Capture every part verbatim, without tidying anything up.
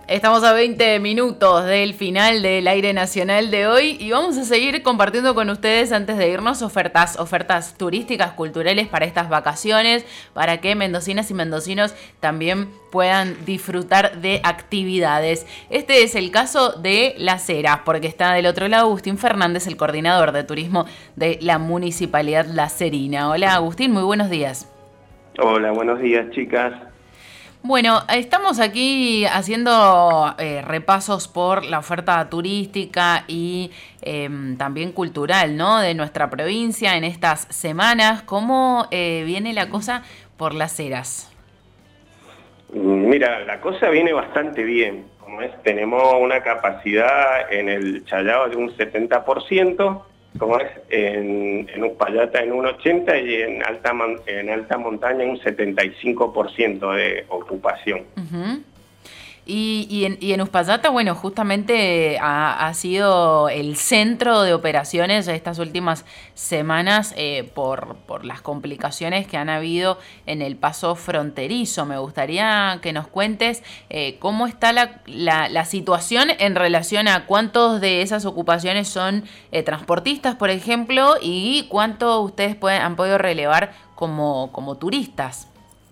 Estamos a veinte minutos del final del aire nacional de hoy y vamos a seguir compartiendo con ustedes antes de irnos ofertas, ofertas turísticas, culturales para estas vacaciones, para que mendocinas y mendocinos también puedan disfrutar de actividades. Este es el caso de Las Heras, porque está del otro lado Agustín Fernández, el coordinador de turismo de la Municipalidad Lacerina. Hola Agustín, muy buenos días. Hola, buenos días chicas. Bueno, estamos aquí haciendo eh, repasos por la oferta turística y eh, también cultural, ¿no?, de nuestra provincia en estas semanas. ¿Cómo eh, viene la cosa por Las Heras? Mira, la cosa viene bastante bien. Como es, tenemos una capacidad en el Challao de un setenta por ciento, como es, en, en Uspallata en un ochenta por ciento y en alta, en alta montaña un setenta y cinco por ciento de ocupación. Uh-huh. Y, y, en, y en Uspallata, bueno, justamente ha, ha sido el centro de operaciones estas últimas semanas eh, por, por las complicaciones que han habido en el paso fronterizo. Me gustaría que nos cuentes eh, cómo está la, la, la situación en relación a cuántos de esas ocupaciones son eh, transportistas, por ejemplo, y cuánto ustedes pueden, han podido relevar como, como turistas.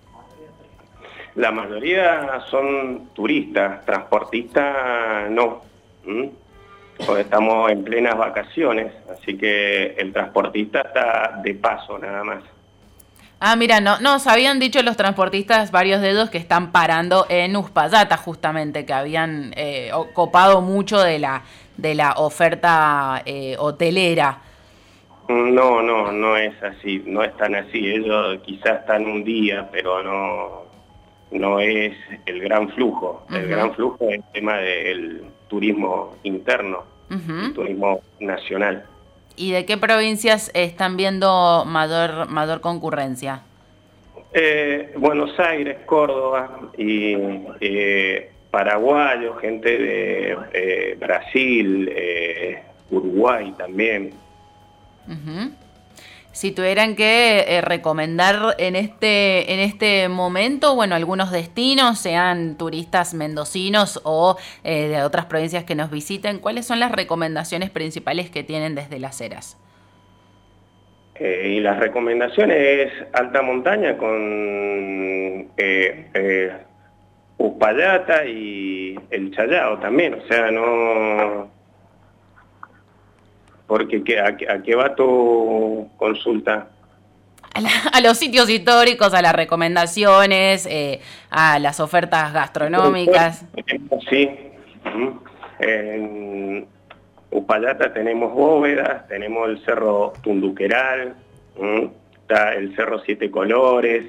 La mayoría son turistas, transportistas no. ¿Mm? Pues estamos en plenas vacaciones, así que el transportista está de paso nada más. Ah, mira, no, nos habían dicho los transportistas, varios de ellos, que están parando en Uspallata justamente, que habían eh, copado mucho de la, de la oferta eh, hotelera. No, no, no es así, no es tan así. Ellos quizás están un día, pero no... no es el gran flujo. Uh-huh. El gran flujo es el tema del turismo interno, uh-huh. El turismo nacional. ¿Y de qué provincias están viendo mayor, mayor concurrencia? Eh, Buenos Aires, Córdoba y eh, paraguayo, gente de eh, Brasil, eh, Uruguay también. Uh-huh. Si tuvieran que eh, recomendar en este, en este momento, bueno, algunos destinos, sean turistas mendocinos o eh, de otras provincias que nos visiten, ¿cuáles son las recomendaciones principales que tienen desde Las Heras? Eh, y las recomendaciones es alta montaña con eh, eh, Uspallata y el Challao también, o sea, no... Porque ¿a, ¿a qué va tu consulta? A, la, a los sitios históricos, a las recomendaciones, eh, a las ofertas gastronómicas. Sí. En Uspallata tenemos bóvedas, tenemos el Cerro Tunduqueral, está el Cerro Siete Colores.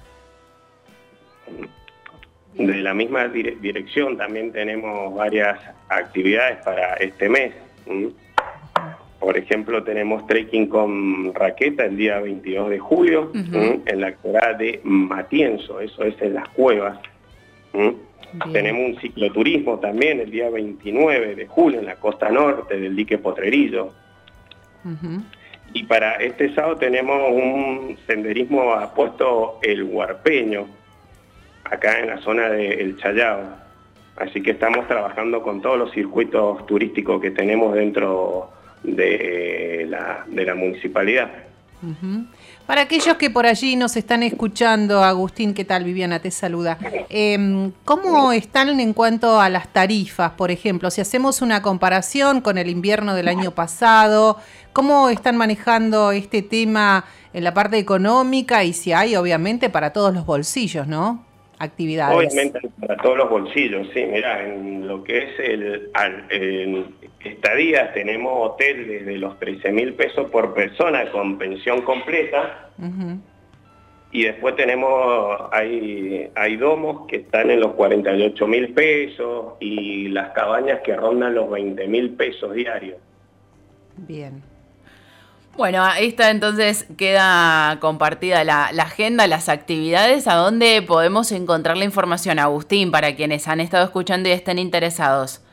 De la misma dire dirección también tenemos varias actividades para este mes. Por ejemplo, tenemos trekking con raqueta el día veintidós de julio, uh-huh. en la quebrada de Matienzo, eso es en las cuevas. Tenemos un cicloturismo también el día veintinueve de julio en la costa norte del dique Potrerillo. Uh-huh. Y para este sábado tenemos un senderismo apuesto el Huarpeño, acá en la zona del Challao. Así que estamos trabajando con todos los circuitos turísticos que tenemos dentro de la, de la municipalidad. Uh-huh. Para aquellos que por allí nos están escuchando, Agustín, ¿qué tal? Viviana te saluda. Eh, ¿Cómo están en cuanto a las tarifas, por ejemplo? Si hacemos una comparación con el invierno del año pasado, ¿cómo están manejando este tema en la parte económica? Y si hay, obviamente, para todos los bolsillos, ¿no? Actividades. Obviamente para todos los bolsillos, sí. Mirá, en lo que es el, el estadías tenemos hotel desde los trece mil pesos por persona con pensión completa. Uh-huh. Y después tenemos, hay, hay domos que están en los cuarenta y ocho mil pesos y las cabañas que rondan los veinte mil pesos diarios. Bien. Bueno, ahí está, entonces queda compartida la, la agenda, las actividades. ¿A dónde podemos encontrar la información, Agustín, para quienes han estado escuchando y estén interesados?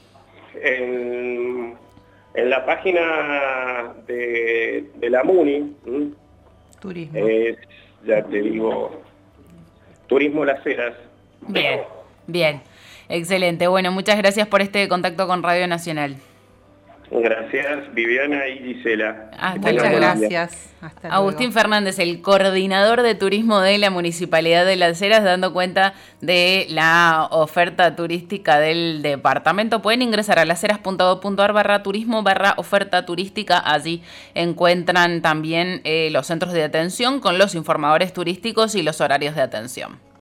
En, en la página de, de la MUNI, Turismo. Es, ya te digo, Turismo Las Heras. Bien, bien. Excelente. Bueno, muchas gracias por este contacto con Radio Nacional. Gracias, Viviana y Gisela. Hasta Muchas luego. gracias. Hasta Agustín luego. Fernández, el coordinador de turismo de la Municipalidad de Las Heras, dando cuenta de la oferta turística del departamento. Pueden ingresar a lasheras.gov.ar barra turismo barra oferta turística. Allí encuentran también eh, los centros de atención con los informadores turísticos y los horarios de atención.